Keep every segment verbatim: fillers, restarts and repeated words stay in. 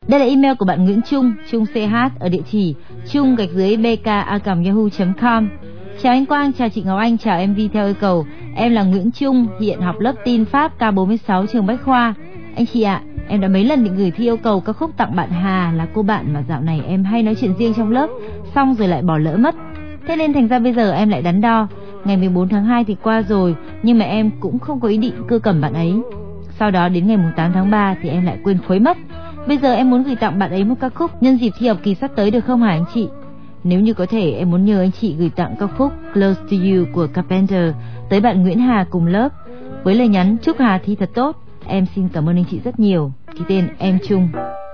Đây là email của bạn Nguyễn Trung, Trung xê hát ở địa chỉ trung gạch dưới bk a còng yahoo chấm com. Chào anh Quang, chào chị Ngọc Anh, chào em Vi theo yêu cầu. Em là Nguyễn Trung, hiện học lớp tin Pháp K bốn mươi sáu trường Bách Khoa. Anh chị ạ, à, em đã mấy lần định gửi thi yêu cầu ca khúc tặng bạn Hà, là cô bạn mà dạo này em hay nói chuyện riêng trong lớp, xong rồi lại bỏ lỡ mất. Thế nên thành ra bây giờ em lại đắn đo. Ngày mười bốn tháng hai thì qua rồi, nhưng mà em cũng không có ý định cưa cẩm bạn ấy. Sau đó đến ngày tám tháng ba thì em lại quên khuấy mất. Bây giờ em muốn gửi tặng bạn ấy một ca khúc nhân dịp thi học kỳ sắp tới được không hả anh chị? Nếu như có thể, em muốn nhờ anh chị gửi tặng ca khúc Close to You của Carpenter tới bạn Nguyễn Hà cùng lớp, với lời nhắn chúc Hà thi thật tốt. Em xin cảm ơn anh chị rất nhiều. Ký tên em Trung.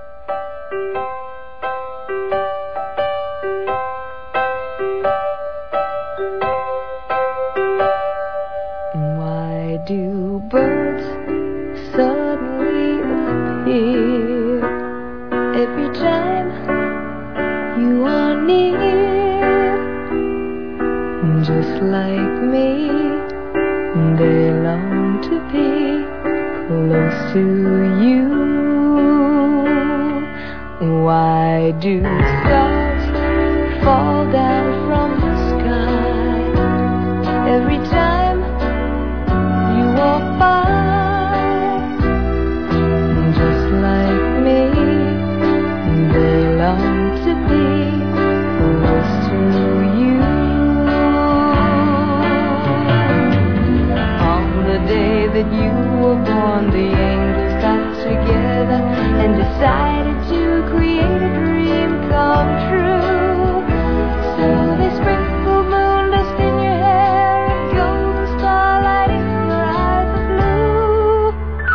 Why do birds suddenly appear every time you are near? Just like me, they long to be close to you. Why do stars fall down from the sky every time you walk by? Just like me, they long to be close to you. On the day that you were born, the angels got together and decided to create a dream come true. So they sprinkled moon dust in your hair and golden starlight in your eyes of blue.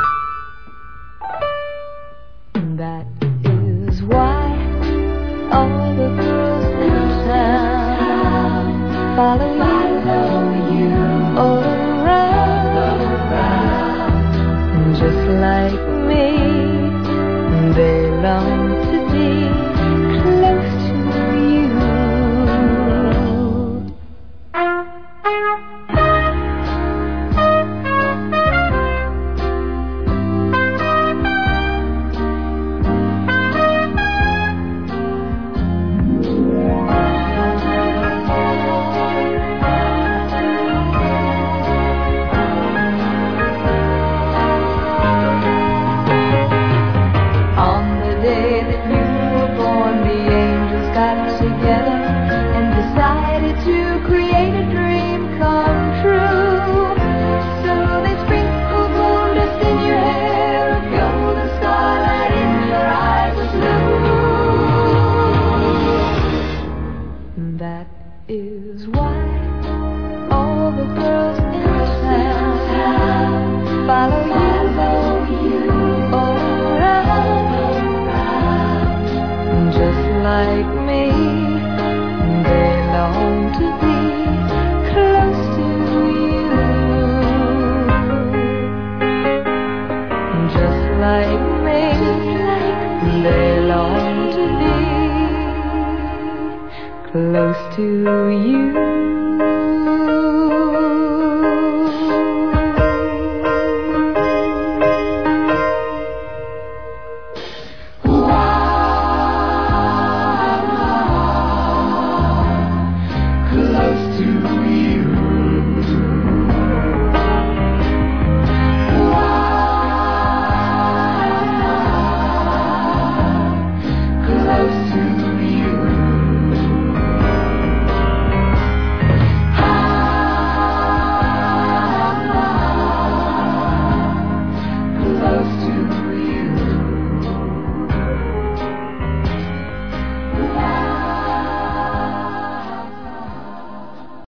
That is why all the girls in town follow you all around. Just like me, they long to be close to you. That is why all the girls in town follow you all around. Just like me, they long to be close to you. Just like me, they long to be close to you.